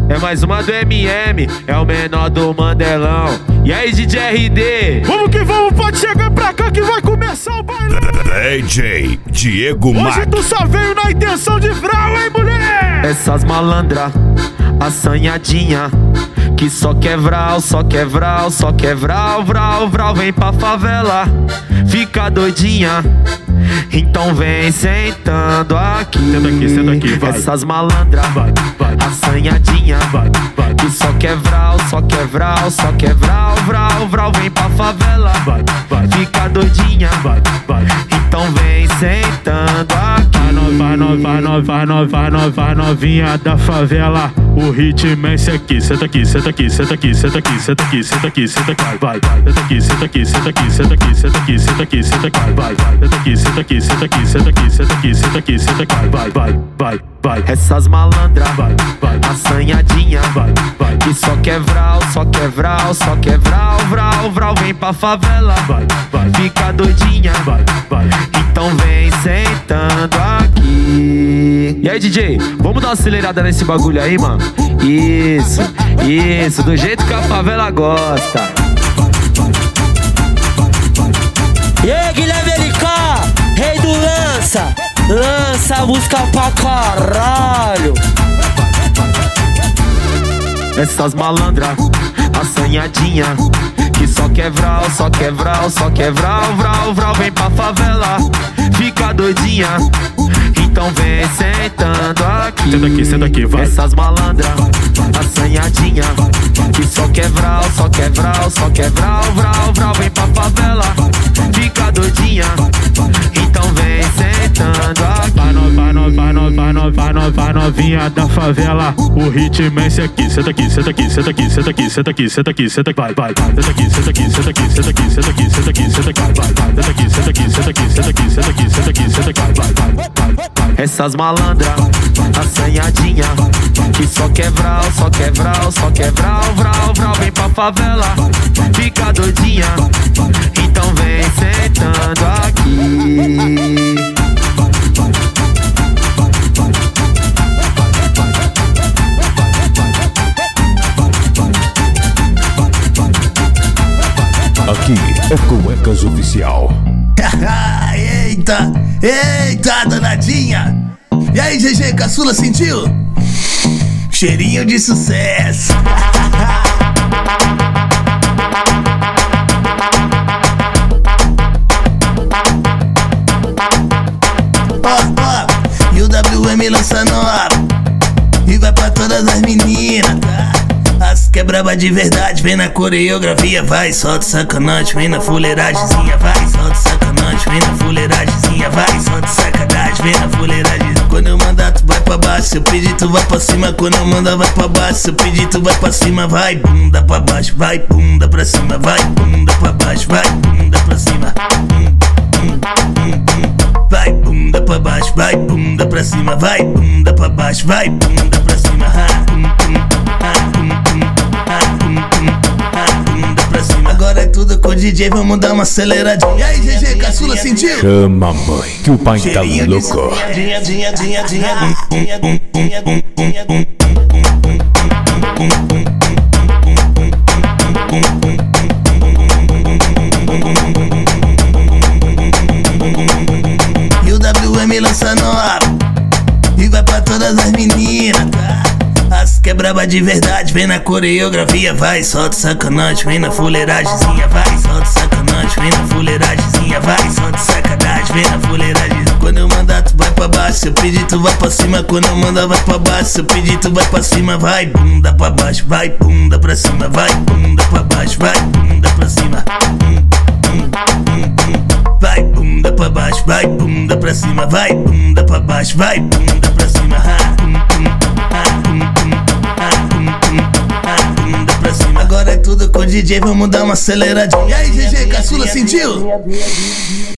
É mais uma do MM, é o menor do Mandelão. E aí, DJ RD? Vamos que vamos, pode chegar pra cá que vai começar o bailão. DJ Diego Mac. Hoje tu só veio na intenção de vral, hein, mulher? Essas malandra, assanhadinha, que só quer vral, só quer vral, só quer vral, vral, vral. Vem pra favela, fica doidinha, então vem sentando aqui. Senta aqui, vai. Essas malandra, Vai. assanhadinha, Vai. que só quer vral, só quer vral, só quer vral, vral, vral. Vem pra favela, Vai. fica doidinha, Vai. então vem sentando aqui. Vai novinha da favela. O ritmo é esse aqui. Senta aqui, senta aqui, senta aqui, senta aqui, senta aqui, senta aqui, senta aqui, vai. Senta aqui, senta aqui, senta aqui, senta aqui, senta aqui, senta aqui, senta aqui, vai. Senta aqui, senta aqui, senta aqui, senta aqui, senta aqui, senta aqui, senta aqui, vai. Essas malandra, Vai. assanhadinha, Vai. que só quer vral, só quer vral, só quer vral, vral, vral. Vem pra favela, Vai. fica doidinha, Vai. então vem sentando aqui. E aí, DJ, vamos dar uma acelerada nesse bagulho aí, mano? Isso, do jeito que a favela gosta. E aí, Guilherme LK, rei do lança a música pra caralho. Essas malandra, assanhadinha, que só quer vral, só quer vral, só quer vral, vral, vral. Vem pra favela, fica doidinha, então vem sentando aqui. Senta aqui, vai. Essas malandra, assanhadinha, que só quer vral, só quer vral, só quer vral, vral, vral. Vem pra favela, fica doidinha, então vem sentando aqui. Vai novinha da favela. O ritmo é esse aqui. Senta aqui, senta aqui, senta aqui, senta aqui, senta aqui, senta aqui, senta aqui, vai. Senta aqui, senta aqui, senta aqui, senta aqui, senta aqui, senta aqui, senta aqui, vai. Senta aqui, senta aqui, senta aqui, senta aqui, senta aqui, senta aqui, senta aqui, vai. Essas malandra, assanhadinha, que só quer vral, só quer vral, só quer vral, vral, vral. Vem pra favela, fica doidinha, então vem sentando aqui. Aqui é Cuecas Oficial. Eita, danadinha. E aí, GG, caçula, sentiu? Cheirinho de sucesso. E o WM lança nova e vai pra todas as meninas, tá? As que é braba de verdade, vem na coreografia, vai, solta sacanagem, vem na fuleiragemzinha, vai, solta sacanagem, vem na fuleiragemzinha, vai, solta sacanagem, vem na fuleiragem. Quando eu mandar tu vai pra baixo, se eu pedir tu vai pra cima, quando eu mandar vai pra baixo, se eu pedir tu vai pra cima, vai, bunda pra baixo, vai, bunda pra cima, vai, bunda pra baixo, vai, bunda pra cima. Vai, bunda pra baixo, vai, bunda pra cima, vai, bunda pra baixo, vai, bunda pra cima. Bunda pra cima. Agora é tudo com o DJ, vamos dar uma aceleradinha. E aí, GG, caçula, sentiu? Chama a mãe, que o pai tá louco. E o WM lança nova e vai pra todas as meninas, tá? As que é braba de verdade, vem na coreografia, vai, solta sacanagem, vem na fuleiragemzinha, vai, solta sacanagem, vem na fuleiragemzinha, vai, solta sacanagem, vem na fuleiragem. Quando eu mandar tu vai pra baixo, se eu pedir tu vai pra cima, quando eu mandar vai pra baixo, se eu pedir tu vai pra cima, vai, bunda pra baixo, vai, bunda pra cima, vai, bunda pra baixo, vai, bunda pra cima. Vai, bunda pra baixo, vai, bunda pra cima, vai, bunda pra baixo, vai, bunda pra cima. Bunda pra cima. Agora é tudo com o DJ, vamos dar uma aceleradinha. E aí, GG, caçula, sentiu?